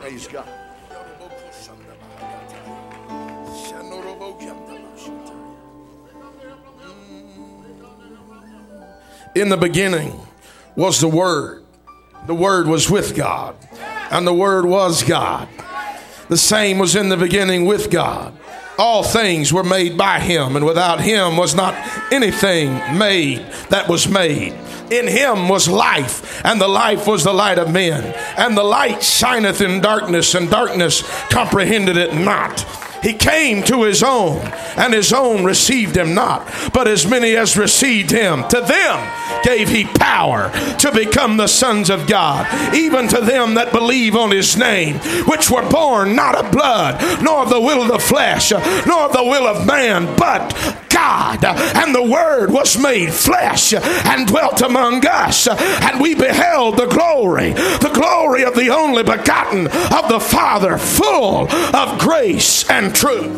Praise God. In the beginning was the Word. The Word was with God, and the Word was God. The same was in the beginning with God. All things were made by Him, and without Him was not anything made that was made. In Him was life, and the life was the light of men. And the light shineth in darkness, and darkness comprehended it not. He came to His own, and His own received Him not. But as many as received Him, to them gave He power to become the sons of God, even to them that believe on His name, which were born not of blood, nor of the will of the flesh, nor of the will of man, but God. And the Word was made flesh and dwelt among us, and we beheld the glory of the only begotten of the Father, full of grace and truth.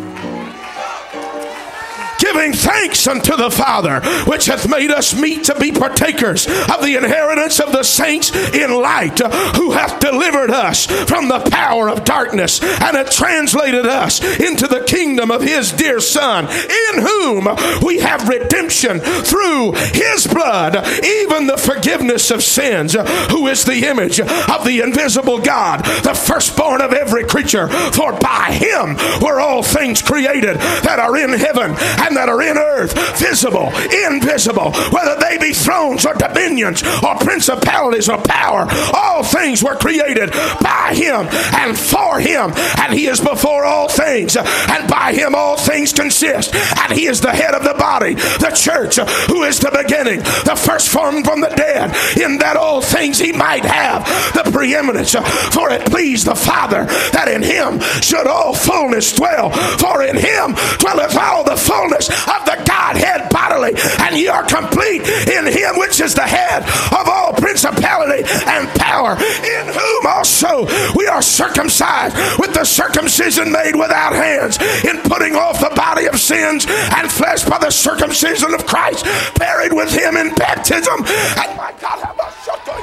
Giving thanks unto the Father, which hath made us meet to be partakers of the inheritance of the saints in light, who hath delivered us from the power of darkness, and hath translated us into the kingdom of His dear Son, in whom we have redemption through His blood, even the forgiveness of sins, who is the image of the invisible God, the firstborn of every creature. For by Him were all things created that are in heaven and that are in earth, visible, invisible, whether they be thrones or dominions or principalities or power. All things were created by Him and for Him, and He is before all things, and by Him all things consist. And He is the head of the body, the church, who is the beginning, the firstborn from the dead, in that all things He might have the preeminence. For it pleased the Father that in Him should all fullness dwell. For in Him dwelleth all the fullness of the Godhead bodily, and ye are complete in Him which is the head of all principality and power, in whom also we are circumcised with the circumcision made without hands, in putting off the body of sins and flesh by the circumcision of Christ, buried with Him in baptism. And my God, how much shut up.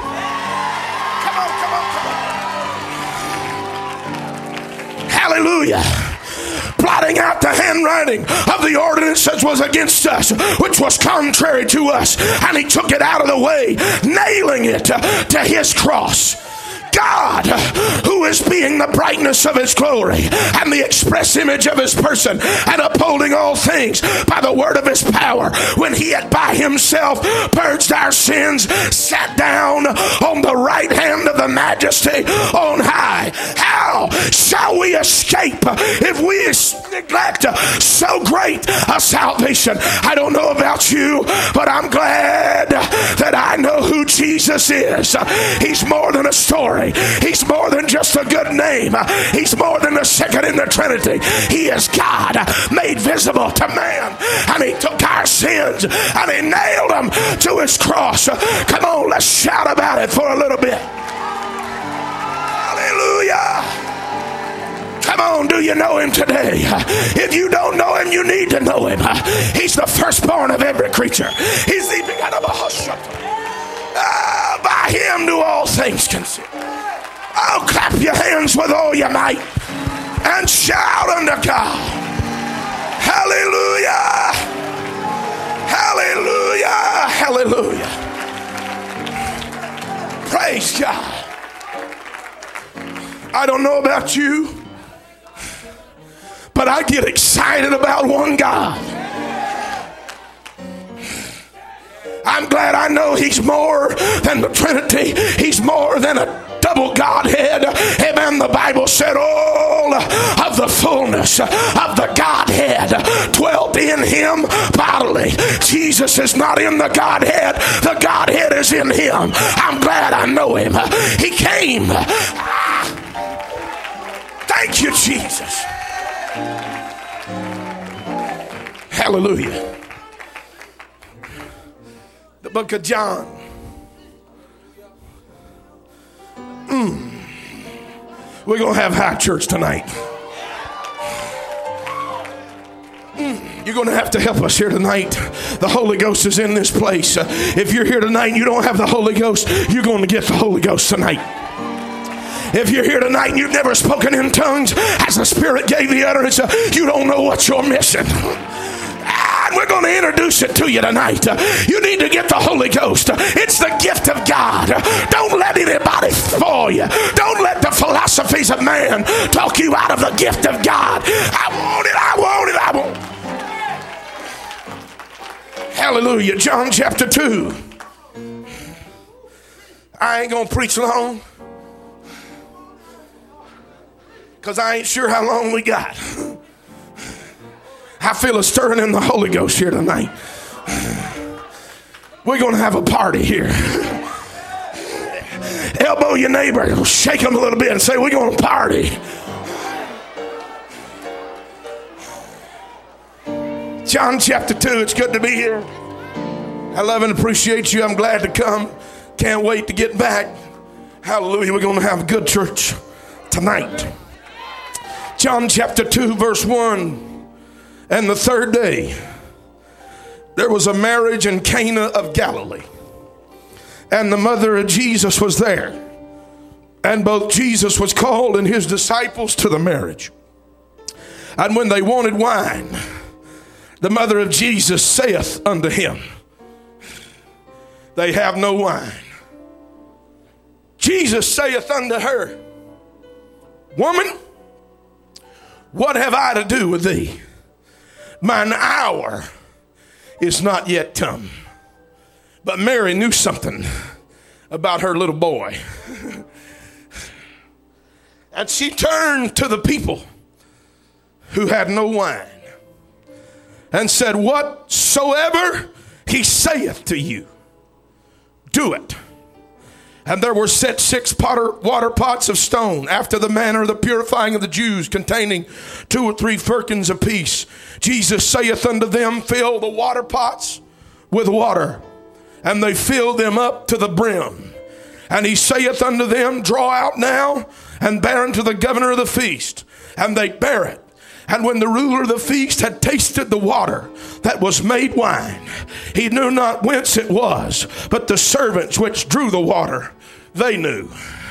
Come on. Hallelujah. Blotting out the handwriting of the ordinance that was against us, which was contrary to us, and He took it out of the way, nailing it to His cross. God, who is being the brightness of His glory and the express image of His person, and upholding all things by the word of His power, when He had by Himself purged our sins, sat down on the right hand of the Majesty on high. How shall we escape if we neglect so great a salvation? I don't know about you, but I'm glad that I know who Jesus is. He's more than a story. He's more than just a good name. He's more than the second in the Trinity. He is God made visible to man, and He took our sins and He nailed them to His cross. Come on, let's shout about it for a little bit. Hallelujah. Come on, do you know Him today? If you don't know Him, you need to know Him. He's the firstborn of every creature. He's the begotten of a hush. By Him do all things consist. Oh, clap your hands with all your might and shout unto God. Hallelujah. Hallelujah. Hallelujah. Praise God. I don't know about you, but I get excited about one God. I'm glad I know He's more than the Trinity. He's more than a double Godhead. Amen. The Bible said all of the fullness of the Godhead dwelt in Him bodily. Jesus is not in the Godhead. The Godhead is in Him. I'm glad I know Him. He came. Thank you, Jesus. Hallelujah. The book of John. We're going to have high church tonight. You're going to have to help us here tonight. The Holy Ghost is in this place. If you're here tonight and you don't have the Holy Ghost, you're going to get the Holy Ghost tonight. If you're here tonight and you've never spoken in tongues as the Spirit gave the utterance, you don't know what you're missing. And we're going to introduce it to you tonight. You need to get the Holy Ghost. It's the gift of God. Don't let anybody fool you. Don't let the philosophies of man talk you out of the gift of God. I want it, I want it, I want it. Hallelujah. John chapter 2. I ain't going to preach long, because I ain't sure how long we got. I feel a stirring in the Holy Ghost here tonight. We're going to have a party here. Elbow your neighbor, shake him a little bit and say, we're going to party. John chapter 2, it's good to be here. I love and appreciate you. I'm glad to come. Can't wait to get back. Hallelujah. We're going to have a good church tonight. John chapter 2, verse 1. And the third day, there was a marriage in Cana of Galilee. And the mother of Jesus was there. And both Jesus was called and his disciples to the marriage. And when they wanted wine, the mother of Jesus saith unto him, they have no wine. Jesus saith unto her, woman, what have I to do with thee? Mine hour is not yet come. But Mary knew something about her little boy. And she turned to the people who had no wine and said, whatsoever he saith to you, do it. And there were set 6 water pots of stone, after the manner of the purifying of the Jews, containing 2 or 3 firkins apiece. Jesus saith unto them, fill the water pots with water. And they filled them up to the brim. And he saith unto them, draw out now, and bear unto the governor of the feast. And they bare it. And when the ruler of the feast had tasted the water that was made wine, he knew not whence it was, but the servants which drew the water, they knew.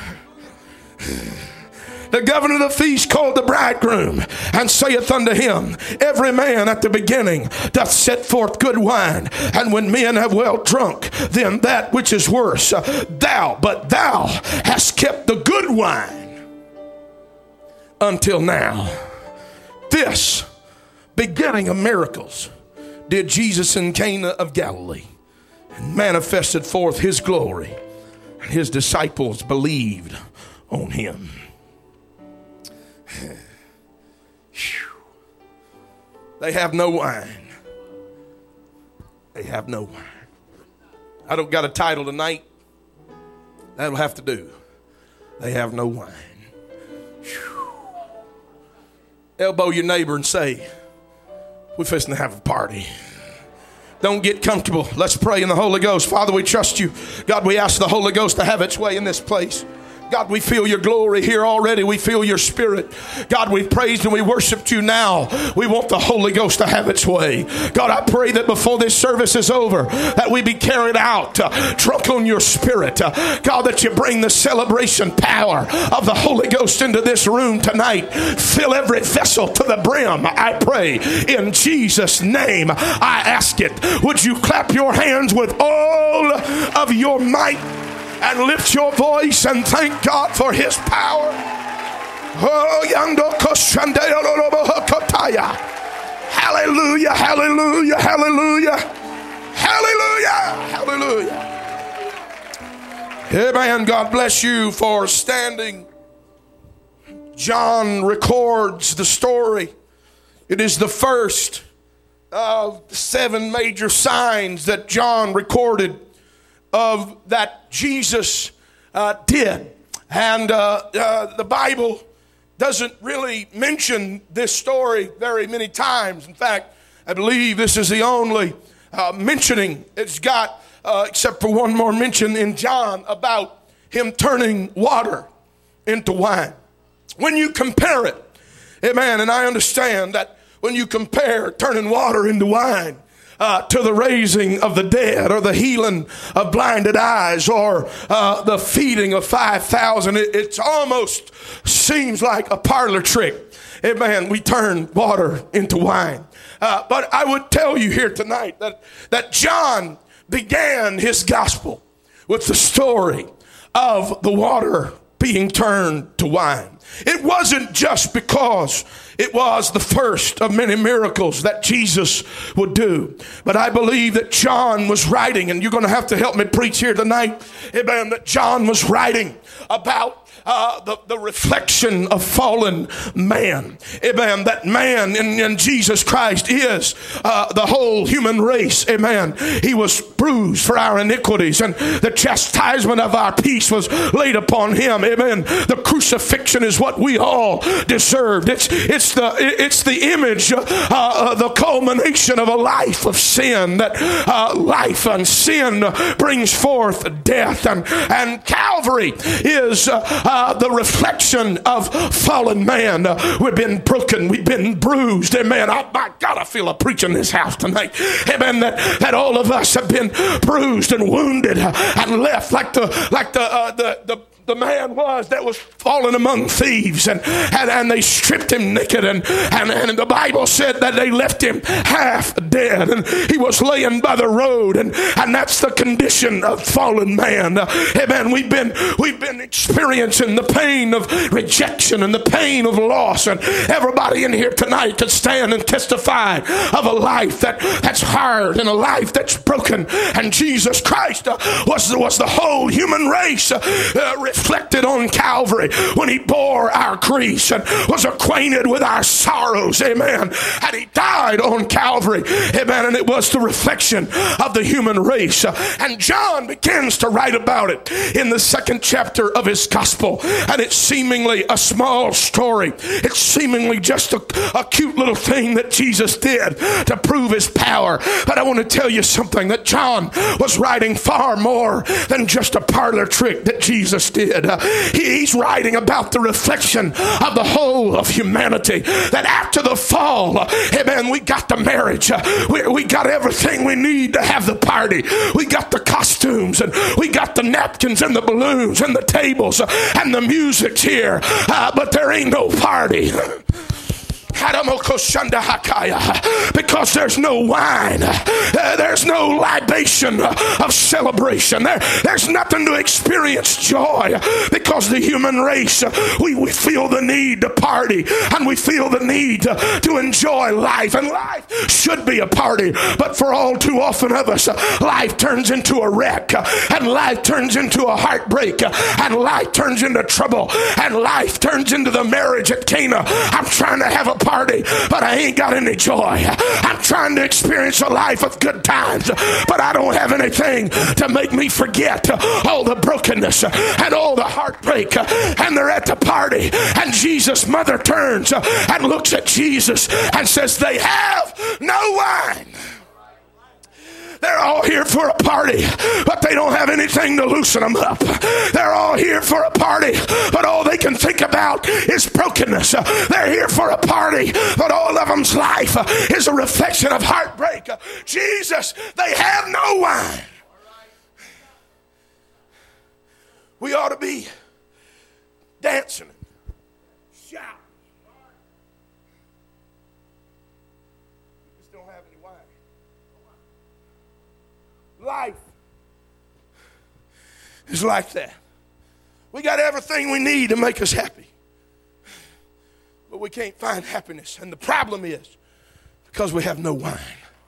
The governor of the feast called the bridegroom and saith unto him, every man at the beginning doth set forth good wine, and when men have well drunk, then that which is worse. But thou hast kept the good wine until now. This beginning of miracles did Jesus in Cana of Galilee, and manifested forth his glory, and his disciples believed on him. They have no wine. They have no wine. I don't got a title tonight. That'll have to do. They have no wine. Elbow your neighbor and say, we're fixing to have a party. Don't get comfortable. Let's pray in the Holy Ghost. Father, we trust you. God, we ask the Holy Ghost to have its way in this place. God, we feel your glory here already. We feel your spirit. God, we've praised and we worshiped you now. We want the Holy Ghost to have its way. God, I pray that before this service is over, that we be carried out, drunk on your spirit. God, that you bring the celebration power of the Holy Ghost into this room tonight. Fill every vessel to the brim, I pray. In Jesus' name, I ask it. Would you clap your hands with all of your might and lift your voice and thank God for his power? Hallelujah, hallelujah, hallelujah, hallelujah, hallelujah. Amen. God bless you for standing. John records the story. It is the first of the 7 major signs that John recorded of that Jesus did. And the Bible doesn't really mention this story very many times. In fact, I believe this is the only mentioning it's got, except for one more mention in John about him turning water into wine. When you compare it, amen, and I understand that when you compare turning water into wine, to the raising of the dead, or the healing of blinded eyes, or the feeding of 5,000. It almost seems like a parlor trick. Amen. We turn water into wine. But I would tell you here tonight that John began his gospel with the story of the water being turned to wine. It wasn't just because it was the first of many miracles that Jesus would do. But I believe that John was writing, and you're going to have to help me preach here tonight, amen, that John was writing about the reflection of fallen man. Amen. That man in Jesus Christ is the whole human race. Amen. He was bruised for our iniquities, and the chastisement of our peace was laid upon him. Amen. The crucifixion is what we all deserved. It's the image, the culmination of a life of sin. That life and sin brings forth death, and Calvary is the reflection of fallen man. We've been broken. We've been bruised. Amen. My God, I feel a preach in this house tonight. Amen. That all of us have been bruised and wounded and left like the man was that was fallen among thieves, and they stripped him naked, and the Bible said that they left him half dead, and he was laying by the road, and that's the condition of fallen man. Amen. We've been experiencing the pain of rejection and the pain of loss, and everybody in here tonight could stand and testify of a life that's hard and a life that's broken, and Jesus Christ was the whole human race reflected on Calvary when he bore our griefs and was acquainted with our sorrows. Amen. And he died on Calvary. Amen. And it was the reflection of the human race. And John begins to write about it in the 2nd chapter of his gospel. And it's seemingly a small story. It's seemingly just a cute little thing that Jesus did to prove his power. But I want to tell you something, that John was writing far more than just a parlor trick that Jesus did. He's writing about the reflection of the whole of humanity. That after the fall, amen, we got the marriage. We got everything we need to have the party. We got the costumes, and we got the napkins and the balloons and the tables and the music's here. But there ain't no party. Because there's no wine, there's no libation of celebration, there's nothing to experience joy, because the human race, we feel the need to party, and we feel the need to enjoy life, and life should be a party. But for all too often of us, life turns into a wreck, and life turns into a heartbreak, and life turns into trouble, and life turns into the marriage at Cana. I'm trying to have a party, but I ain't got any joy. I'm trying to experience a life of good times, but I don't have anything to make me forget all the brokenness and all the heartbreak. And they're at the party, and Jesus' mother turns and looks at Jesus and says, "They have no wine." They're all here for a party, but they don't have anything to loosen them up. They're all here for a party, but all they can think about is brokenness. They're here for a party, but all of them's life is a reflection of heartbreak. Jesus, they have no wine. We ought to be dancing and shouting. We just don't have any wine. Life is like that. We got everything we need to make us happy, but we can't find happiness. And the problem is because we have no wine.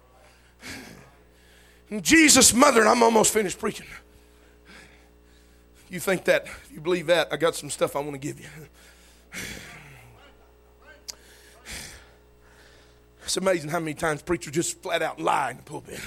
And Jesus' mother, and I'm almost finished preaching. You think that, if you believe that, I got some stuff I want to give you. It's amazing how many times preachers just flat out lie in the pulpit.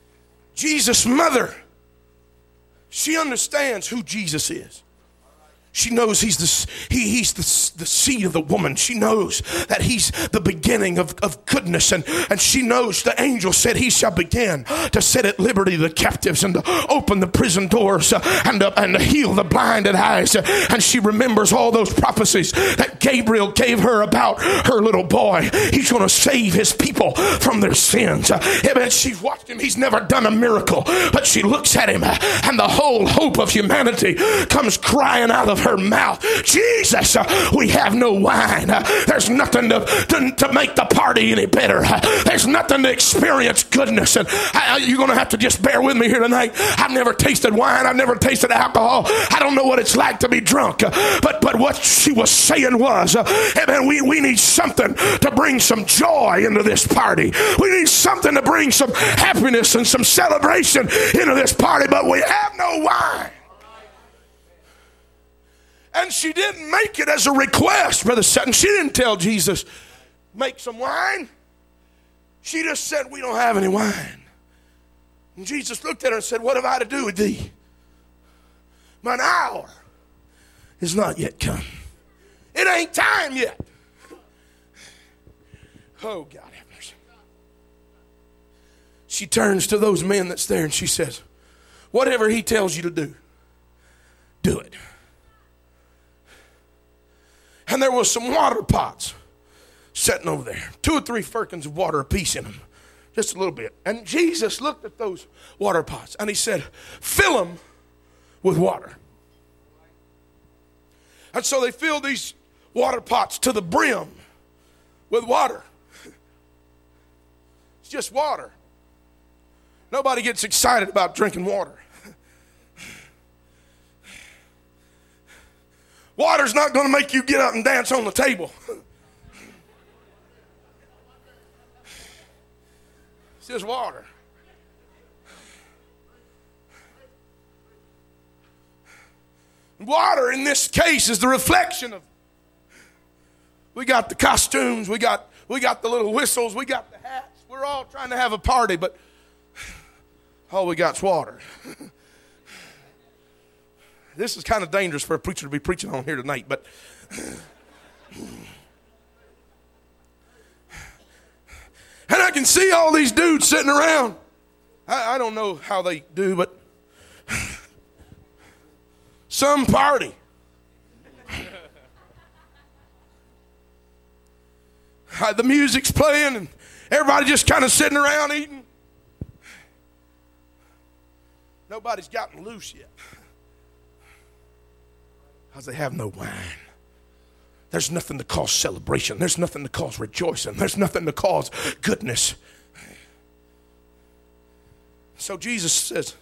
Jesus' mother, she understands who Jesus is. She knows he's the seed of the woman. She knows that he's the beginning of goodness. And she knows the angel said he shall begin to set at liberty the captives and to open the prison doors and to heal the blinded eyes. And she remembers all those prophecies that Gabriel gave her about her little boy. He's going to save his people from their sins. And she's watched him. He's never done a miracle. But she looks at him and the whole hope of humanity comes crying out of her mouth. Jesus, we have no wine. There's nothing to make the party any better. There's nothing to experience goodness. And you're going to have to just bear with me here tonight. I've never tasted wine. I've never tasted alcohol. I don't know what it's like to be drunk. But what she was saying was, amen, we need something to bring some joy into this party. We need something to bring some happiness and some celebration into this party, but we have no wine. And she didn't make it as a request, Brother Sutton. She didn't tell Jesus, make some wine. She just said, we don't have any wine. And Jesus looked at her and said, what have I to do with thee? Mine hour is not yet come. It ain't time yet. Oh, God have mercy. She turns to those men that's there and she says, whatever he tells you to do, do it. And there was some water pots sitting over there. 2 or 3 firkins of water apiece in them. Just a little bit. And Jesus looked at those water pots and he said, fill them with water. And so they filled these water pots to the brim with water. It's just water. Nobody gets excited about drinking water. Water's not going to make you get up and dance on the table. It's just water. Water in this case is the reflection of, we got the costumes, we got the little whistles, we got the hats. We're all trying to have a party, but all we got's water. This is kind of dangerous for a preacher to be preaching on here tonight, but and I can see all these dudes sitting around. I don't know how they do, but some party. The music's playing and everybody just kind of sitting around eating. Nobody's gotten loose yet. Because they have no wine. There's nothing to cause celebration. There's nothing to cause rejoicing. There's nothing to cause goodness. So Jesus says,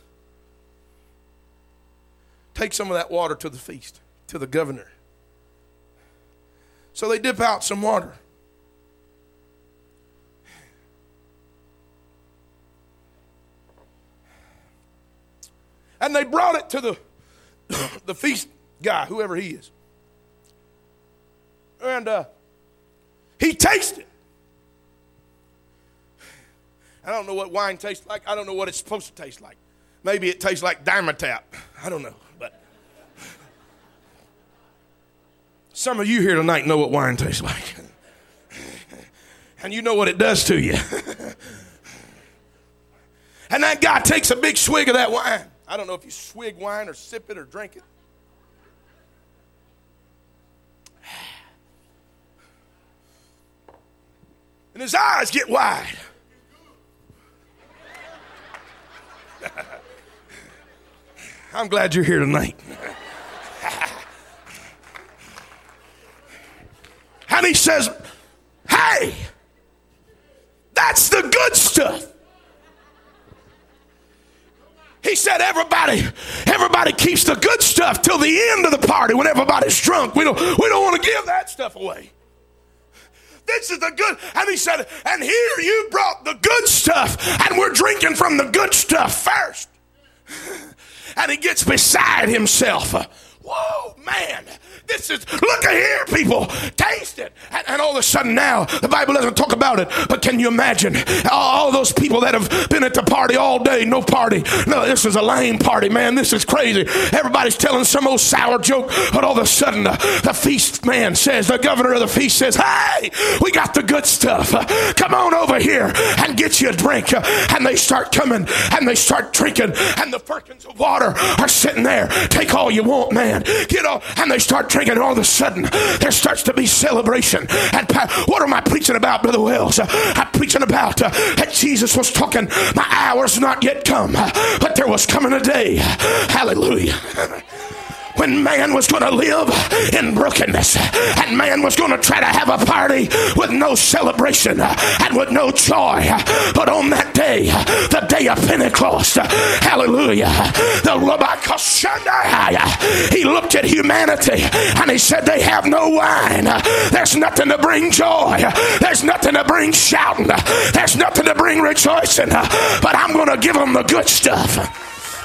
take some of that water to the feast, to the governor. So they dip out some water. And they brought it to the feast guy, whoever he is. And he tasted. I don't know what wine tastes like. I don't know what it's supposed to taste like. Maybe it tastes like Dimetapp. I don't know. But some of you here tonight know what wine tastes like. And you know what it does to you. And that guy takes a big swig of that wine. I don't know if you swig wine or sip it or drink it. And his eyes get wide. I'm glad you're here tonight. And he says, hey, that's the good stuff. He said everybody keeps the good stuff till the end of the party when everybody's drunk. We don't want to give that stuff away. This is the good. And he said, and here you brought the good stuff, and we're drinking from the good stuff first. And he gets beside himself. Whoa, man, This is, look at here, people. Taste it. And all of a sudden now, the Bible doesn't talk about it, but can you imagine all those people that have been at the party all day? No party. No, this is a lame party, man. This is crazy. Everybody's telling some old sour joke, but all of a sudden the feast man says, the governor of the feast says, hey, we got the good stuff. Come on over here and get you a drink. And they start coming and they start drinking, and the firkins of water are sitting there. Take all you want, man. Get all, and they start drinking. And all of a sudden, there starts to be celebration. And what am I preaching about, Brother Wells? I'm preaching about that Jesus was talking, my hour's not yet come, but there was coming a day, hallelujah, when man was going to live in brokenness, and man was going to try to have a party with no celebration and with no joy. But on that day, the day of Pentecost, hallelujah, he looked at humanity and he said, they have no wine. There's nothing to bring joy. There's nothing to bring shouting. There's nothing to bring rejoicing. But I'm going to give them the good stuff.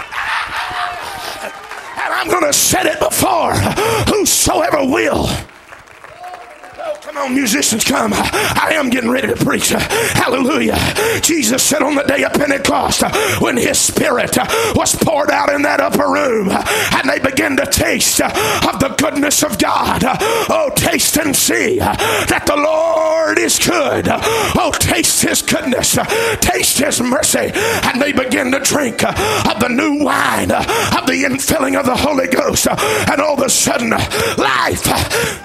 And I'm going to set it before whosoever will. Oh, come on, musicians, come. I am getting ready to preach. Hallelujah. Jesus said on the day of Pentecost, when his spirit was poured out in that upper room, and they began to taste of the goodness of God. Oh, taste and see that the Lord is good. Oh, taste his goodness. Taste his mercy. And they began to drink of the new wine of the infilling of the Holy Ghost. And all of a sudden, life.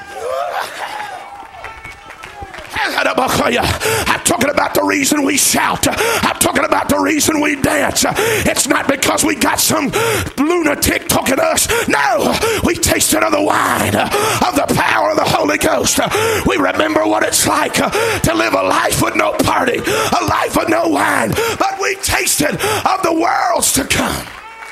I'm talking about the reason we shout. I'm talking about the reason we dance. It's not because we got some lunatic talking to us. No, we tasted of the wine of the power of the Holy Ghost. We remember what it's like to live a life with no party, a life with no wine, but we tasted of the worlds to come.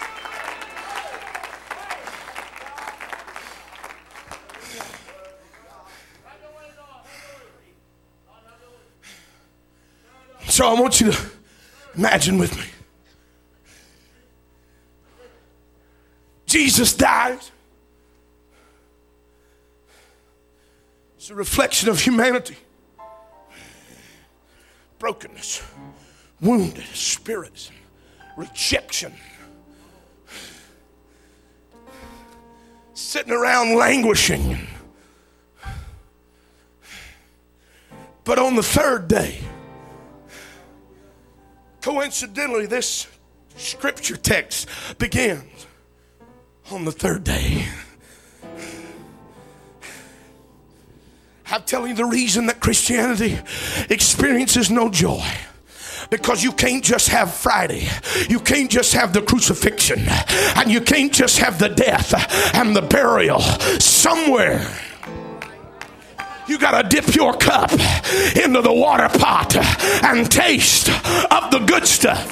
So I want you to imagine with me. Jesus dies. It's a reflection of humanity. Brokenness, wounded spirits, rejection. Sitting around languishing. But on the third day, coincidentally, this scripture text begins on the third day. I'm telling you the reason that Christianity experiences no joy. Because you can't just have Friday. You can't just have the crucifixion. And you can't just have the death and the burial. Somewhere you got to dip your cup into the water pot and taste of the good stuff.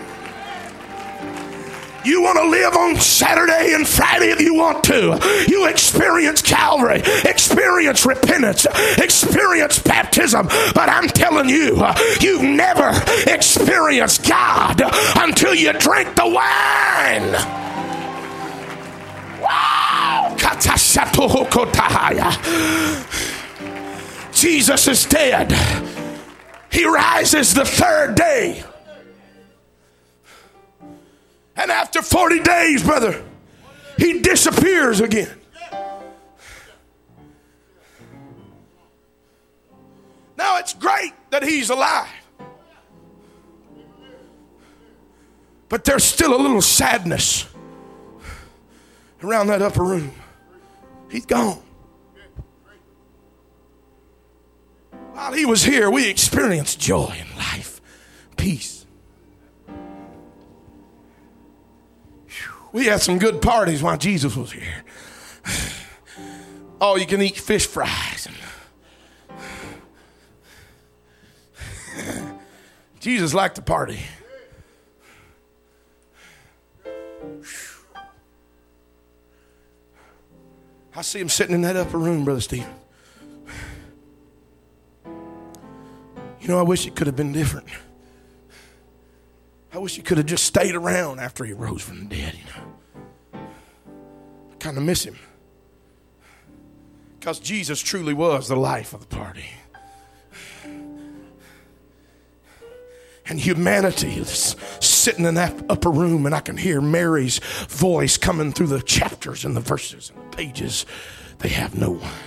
You want to live on Saturday and Friday if you want to. You experience Calvary, experience repentance, experience baptism. But I'm telling you, you've never experienced God until you drink the wine. Wow! Jesus is dead. He rises the third day. And after 40 days, brother, he disappears again. Now it's great that he's alive. But there's still a little sadness around that upper room. He's gone. While he was here, we experienced joy in life, peace. We had some good parties while Jesus was here. Oh, you can eat fish fries. Jesus liked to party. I see him sitting in that upper room, Brother Stephen. You know, I wish it could have been different. I wish he could have just stayed around after he rose from the dead, you know. I kind of miss him. Because Jesus truly was the life of the party. And humanity is sitting in that upper room, and I can hear Mary's voice coming through the chapters and the verses and the pages. They have no wine.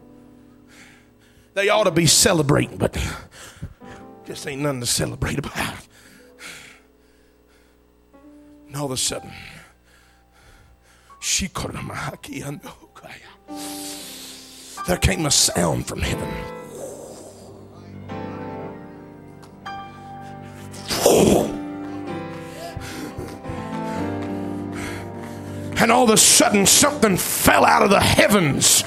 They ought to be celebrating, but just ain't nothing to celebrate about. And all of a sudden, there came a sound from heaven. And all of a sudden something fell out of the heavens.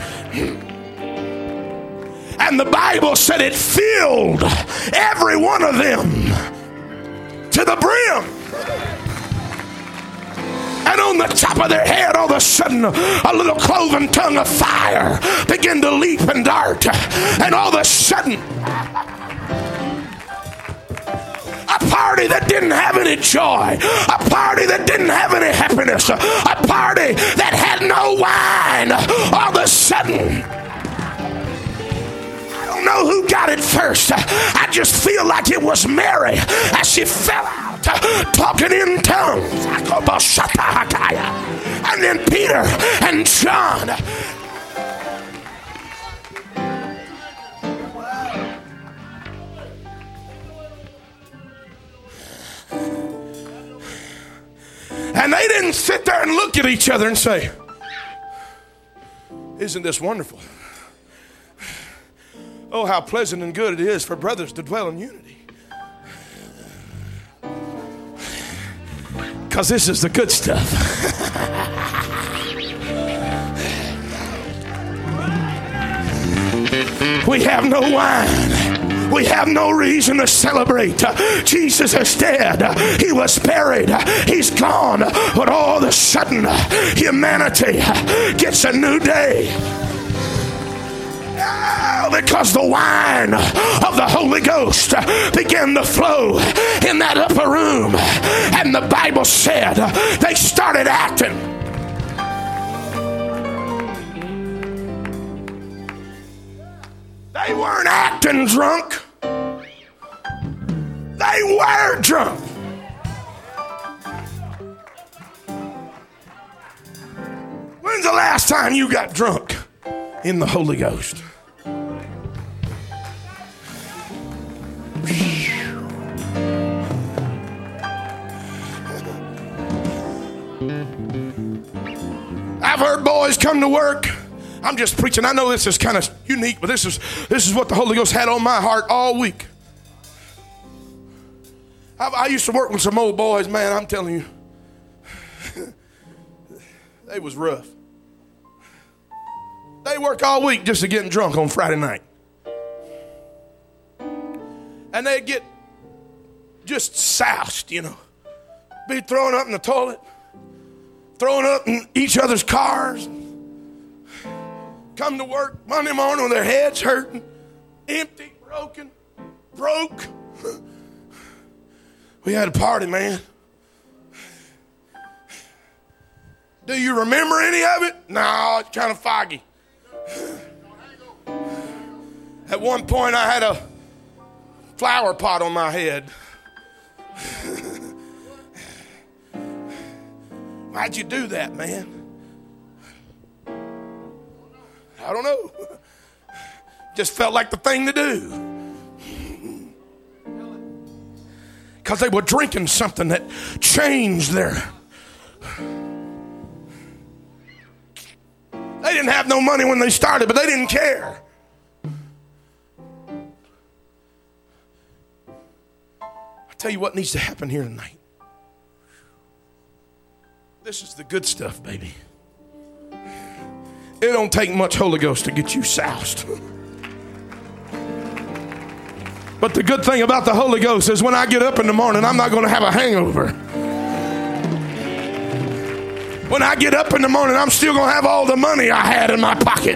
And the Bible said it filled every one of them to the brim. And on the top of their head, all of a sudden, a little cloven tongue of fire began to leap and dart. And all of a sudden, a party that didn't have any joy, a party that didn't have any happiness, a party that had no wine, all of a sudden, I don't know who got it first. I just feel like it was Mary as she fell out talking in tongues. And then Peter and John. And they didn't sit there and look at each other and say, "Isn't this wonderful? Oh, how pleasant and good it is for brothers to dwell in unity." Because this is the good stuff. We have no wine. We have no reason to celebrate. Jesus is dead. He was buried. He's gone. But all of a sudden, humanity gets a new day. Because the wine of the Holy Ghost began to flow in that upper room. And the Bible said they started acting. They weren't acting drunk. They were drunk. When's the last time you got drunk in the Holy Ghost? I've heard boys come to work. I'm just preaching. I know this is kind of unique, but this is what the Holy Ghost had on my heart all week. I used to work with some old boys, man. I'm telling you, they was rough. They work all week just to getting drunk on Friday night. And they'd get just soused, you know. Be thrown up in the toilet, thrown up in each other's cars. Come to work Monday morning with their heads hurting, empty, broke. We had a party, man. Do you remember any of it? No, it's kind of foggy. At one point, I had a flower pot on my head. Why'd you do that, man? I don't know. Just felt like the thing to do. Because they were drinking something that changed their... They didn't have no money when they started, but they didn't care. I'll tell you what needs to happen here tonight. This is the good stuff, baby. It don't take much Holy Ghost to get you soused. But the good thing about the Holy Ghost is when I get up in the morning, I'm not going to have a hangover. When I get up in the morning, I'm still going to have all the money I had in my pocket.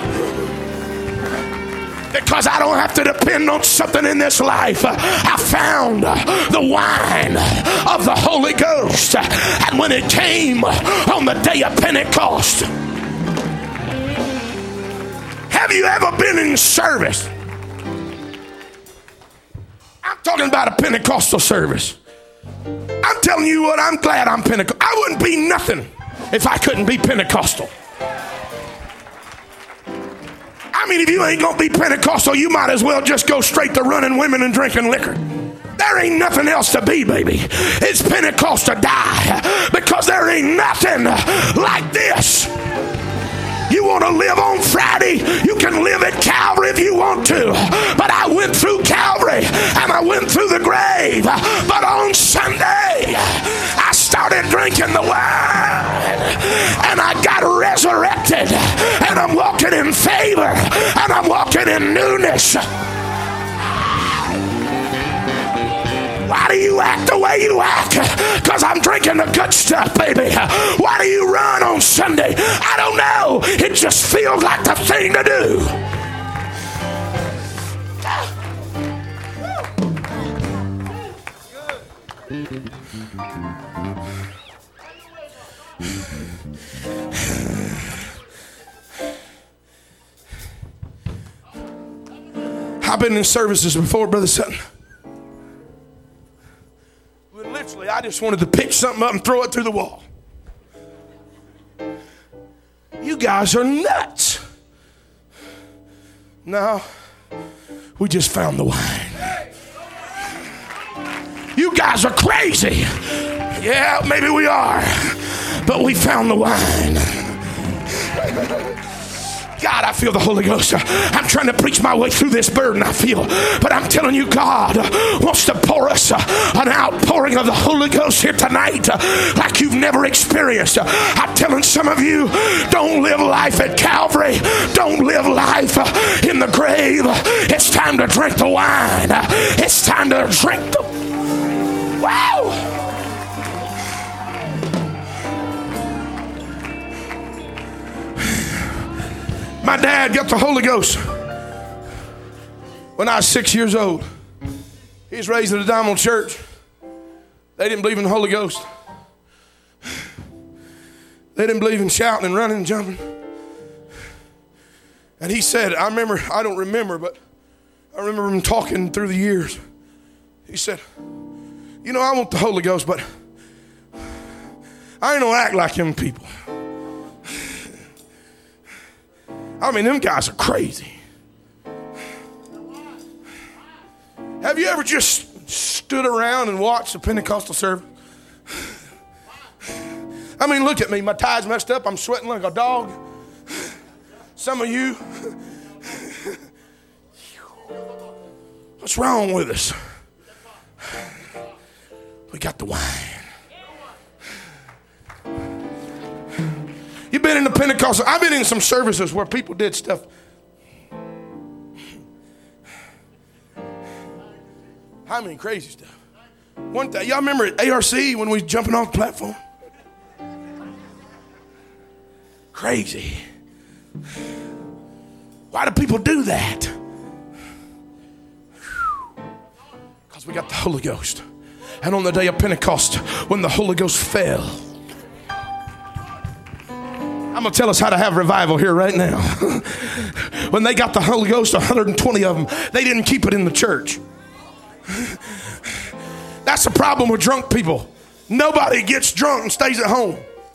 Because I don't have to depend on something in this life. I found the wine of the Holy Ghost. And when it came on the day of Pentecost, Have you ever been in service? I'm talking about a Pentecostal service. I'm telling you what, I'm glad I'm Pentecostal. I wouldn't be nothing if I couldn't be Pentecostal. I mean, if you ain't gonna be Pentecostal, you might as well just go straight to running women and drinking liquor. There ain't nothing else to be, baby. It's Pentecost to die, because there ain't nothing like this. You want to live on Friday, you can live at Calvary if you want to. But I went through Calvary and I went through the grave. But on Sunday, I started drinking the wine and I got resurrected. And I'm walking in favor and I'm walking in newness. Why do you act the way you act? Because I'm drinking the good stuff, baby. Why do you run on Sunday? I don't know. It just feels like the thing to do. I've been in services before, Brother Sutton. Literally, I just wanted to pick something up and throw it through the wall. You guys are nuts. No, we just found the wine. You guys are crazy. Yeah, maybe we are, but we found the wine. God, I feel the Holy Ghost. I'm trying to preach my way through this burden I feel. But I'm telling you, God wants to pour us an outpouring of the Holy Ghost here tonight like you've never experienced. I'm telling some of you, don't live life at Calvary. Don't live life in the grave. It's time to drink the wine. It's time to drink the... Wow! My dad got the Holy Ghost when I was 6 years old. He was raised at a Diamond church. They didn't believe in the Holy Ghost. They didn't believe in shouting and running and jumping. And he said, I don't remember, but I remember him talking through the years. He said, you know, I want the Holy Ghost, but I ain't gonna act like them people. I mean, them guys are crazy. Have you ever just stood around and watched a Pentecostal service? I mean, look at me. My tie's messed up. I'm sweating like a dog. Some of you, what's wrong with us? We got the wine. You've been in the Pentecostal. I've been in some services where people did stuff. I mean, crazy stuff. One time, y'all remember at ARC when we was jumping off the platform? Crazy. Why do people do that? Because we got the Holy Ghost. And on the day of Pentecost, when the Holy Ghost fell, I'm going to tell us how to have revival here right now. When they got the Holy Ghost, 120 of them, they didn't keep it in the church. That's the problem with drunk people. Nobody gets drunk and stays at home.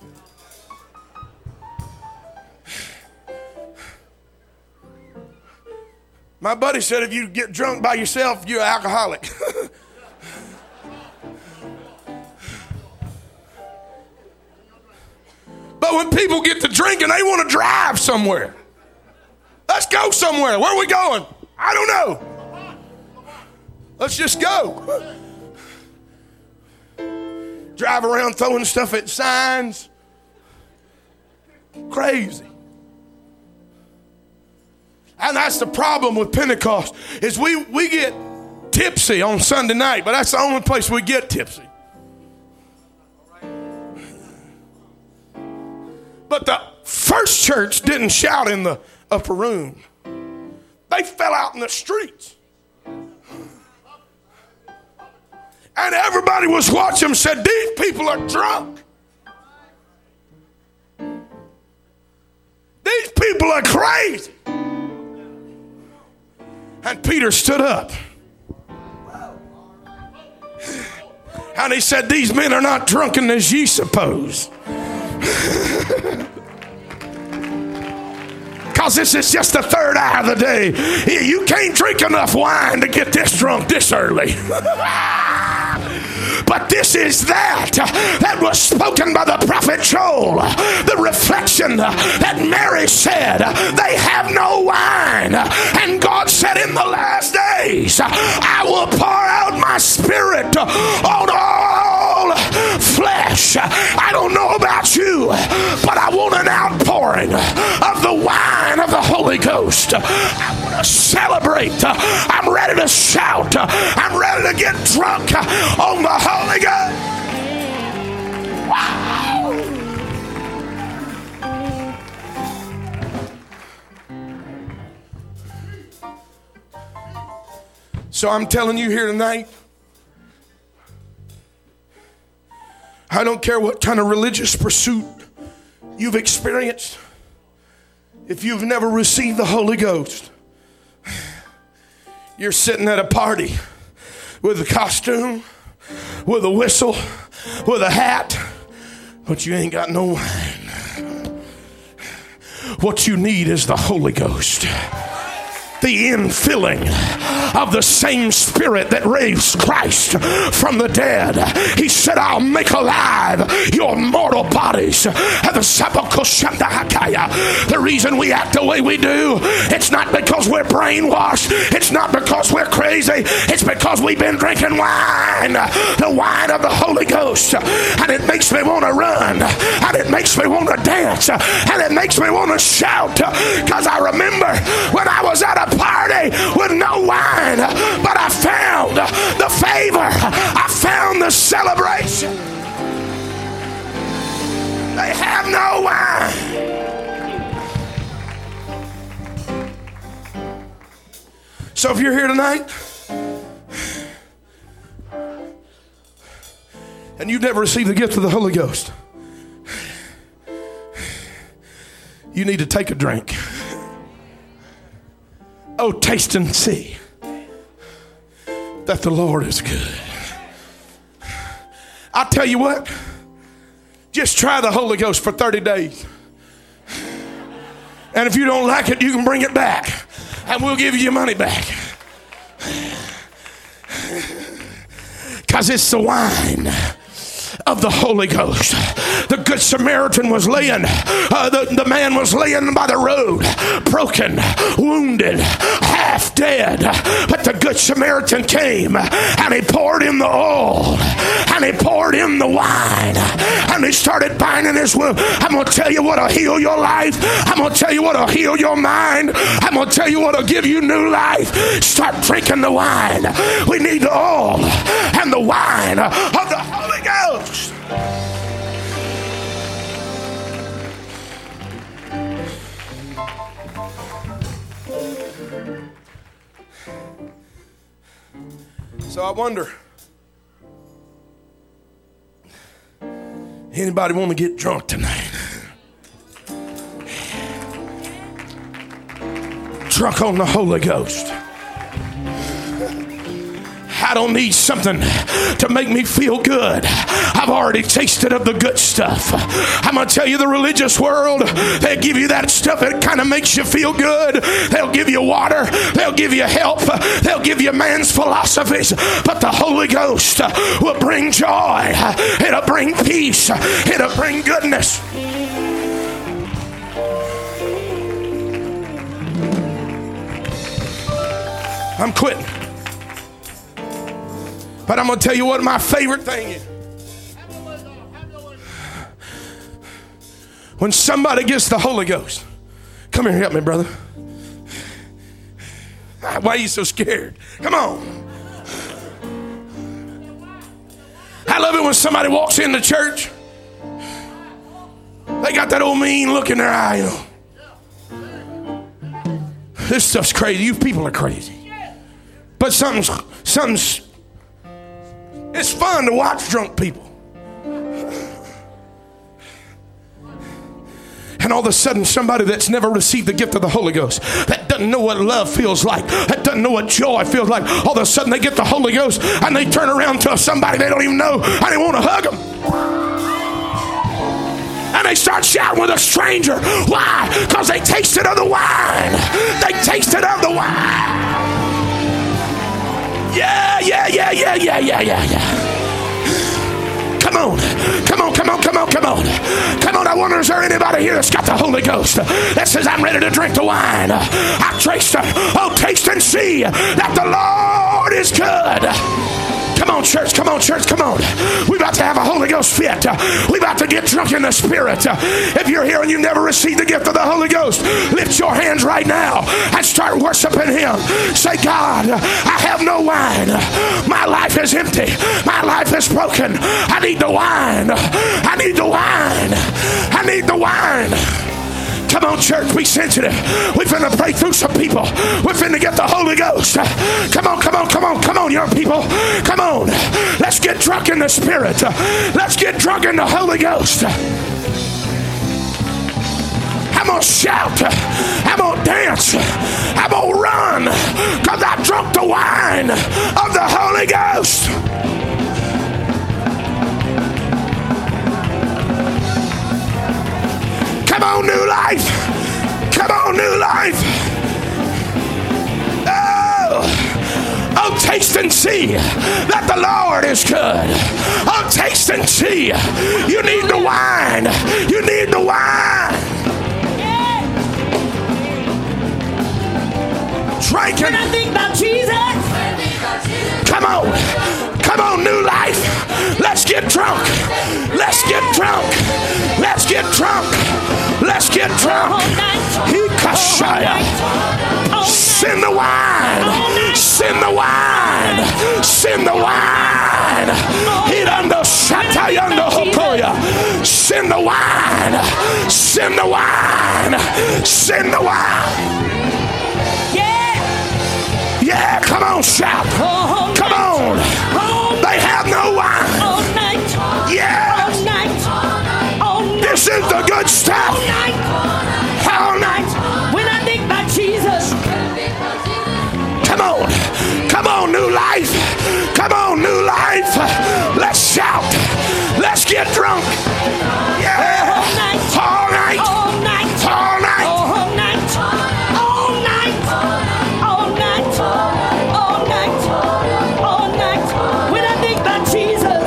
My buddy said if you get drunk by yourself, you're an alcoholic. But when people get to drinking, they want to drive somewhere. Let's go somewhere. Where are we going? I don't know. Let's just go. Drive around throwing stuff at signs. Crazy. And that's the problem with Pentecost, is we get tipsy on Sunday night, but that's the only place we get tipsy. But the first church didn't shout in the upper room. They fell out in the streets. And everybody was watching them, said, these people are drunk. These people are crazy. And Peter stood up. And he said, these men are not drunken as ye suppose. Because this is just the third hour of the day. You can't drink enough wine to get this drunk this early. But this is that was spoken by the prophet Joel. The reflection that Mary said, they have no wine. And God said, in the last days, I will pour out my spirit on all flesh. I don't know about you, but I want an outpouring of the wine of the Holy Ghost. I want to celebrate. I'm ready to shout. I'm ready to get drunk on the Holy Ghost. Wow. So I'm telling you here tonight, I don't care what kind of religious pursuit you've experienced. If you've never received the Holy Ghost, you're sitting at a party with a costume, with a whistle, with a hat, but you ain't got no wine. What you need is the Holy Ghost. The infilling of the same Spirit that raised Christ from the dead. He said, I'll make alive your mortal bodies. The reason we act the way we do, it's not because we're brainwashed. It's not because we're crazy. It's because we've been drinking wine. The wine of the Holy Ghost. And it makes me want to run. And it makes me want to dance. And it makes me want to shout. Because I remember when I was at a party with no wine, but I found the favor. I found the celebration. They have no wine. So if you're here tonight and you've never received the gift of the Holy Ghost, you need to take a drink. Oh, taste and see that the Lord is good. I'll tell you what, just try the Holy Ghost for 30 days. And if you don't like it, you can bring it back and we'll give you your money back. Because it's the wine of the Holy Ghost. The Good Samaritan was laying, the man was laying by the road, broken, wounded, half dead. But the Good Samaritan came and he poured in the oil and he poured in the wine and he started binding his wound. I'm going to tell you what'll heal your life. I'm going to tell you what'll heal your mind. I'm going to tell you what'll give you new life. Start drinking the wine. We need the oil and the wine of the Holy Ghost. So I wonder, anybody want to get drunk tonight? Drunk on the Holy Ghost. I don't need something to make me feel good. I've already tasted of the good stuff. I'm going to tell you, the religious world, they give you that stuff that kind of makes you feel good. They'll give you water. They'll give you help. They'll give you man's philosophies. But the Holy Ghost will bring joy. It'll bring peace. It'll bring goodness. I'm quitting. But I'm going to tell you what my favorite thing is. When somebody gets the Holy Ghost. Come here, help me, brother. Why are you so scared? Come on. I love it when somebody walks into church. They got that old mean look in their eye, you know. This stuff's crazy. You people are crazy. But something's it's fun to watch drunk people. And all of a sudden, somebody that's never received the gift of the Holy Ghost, that doesn't know what love feels like, that doesn't know what joy feels like, all of a sudden they get the Holy Ghost and they turn around to somebody they don't even know and they want to hug them. And they start shouting with a stranger. Why? Because they tasted of the wine. They tasted of the wine. Yeah. Come on. I wonder, is there anybody here that's got the Holy Ghost that says, I'm ready to drink the wine? I've tasted. Oh, taste and see that the Lord is good. Come on, church. We're about to have a Holy Ghost fit. We're about to get drunk in the Spirit. If you're here and you never received the gift of the Holy Ghost, lift your hands right now and start worshiping Him. Say, God, I have no wine. My life is empty. My life is broken. I need the wine. I need the wine. I need the wine. Come on, church, be sensitive. We're finna pray through some people. We're finna get the Holy Ghost. Come on, young people. Come on. Let's get drunk in the Spirit. Let's get drunk in the Holy Ghost. I'm gonna shout. I'm gonna dance. I'm gonna run. Because I drunk the wine of the Holy Ghost. Come on, new life. Come on, new life. Oh, taste and see that the Lord is good. Oh, taste and see. You need the wine. You need the wine. Drinking. When I think about Jesus. Come on, new life. Let's get drunk. Let's get drunk. Let's get drunk. Let's get drunk. Send the wine. Send the wine. Send the wine. Send the wine. Send the wine. Send the wine. Yeah, come on, shout. Come on. They have no wine. Yeah. This is the good stuff. All night. When I think about Jesus. Come on, new life. Come on, new life. Let's shout. Let's get drunk. Yeah. All night. All night. All night. All night. All night. All night. All night. All night. When I think about Jesus.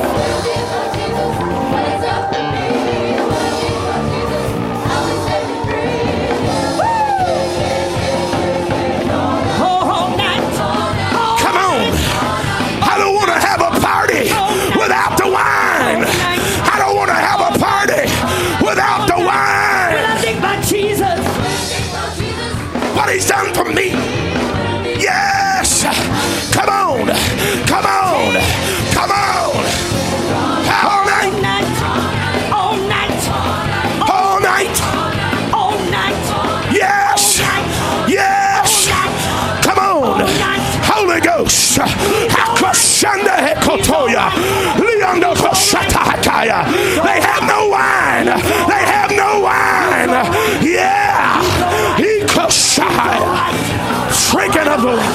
All night. Come on. I don't want to have a party without the wine. I don't want to have a party without the When wine. I think about Jesus. What He's done for me. Yes. Come on. Come on. Come on. All night. All night. All night. All night. Yes. Yes. Come on. Holy Ghost. Hakashanda hekotoya. Leondo koshata hakaya. They have no wine. They have no wine. Yeah. Hikoshaya. Drinking of the wine.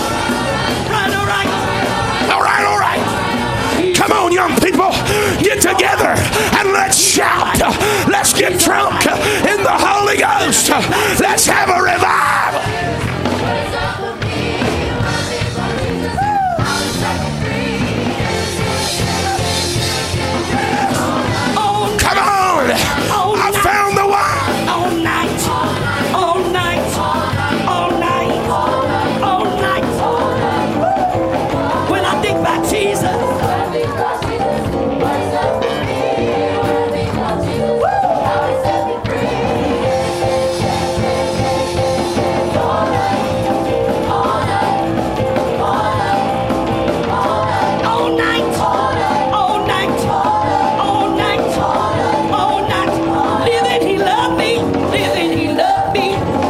All right. Come on, young people. Get together and let's shout. Let's get drunk in the Holy Ghost. Let's have a revival. Come on. I found the wine. All night. All night. All night. All night. When I think about Jesus. All night. All night. All night. All night. Living, He loved me. Living, He loved me.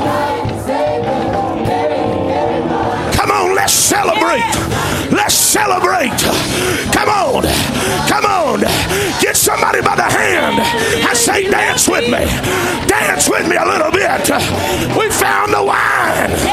Come on, let's celebrate. Let's celebrate. Come on. Come on. Get somebody by the hand stand. I say dance with me. Dance with me a little bit. We found the wine.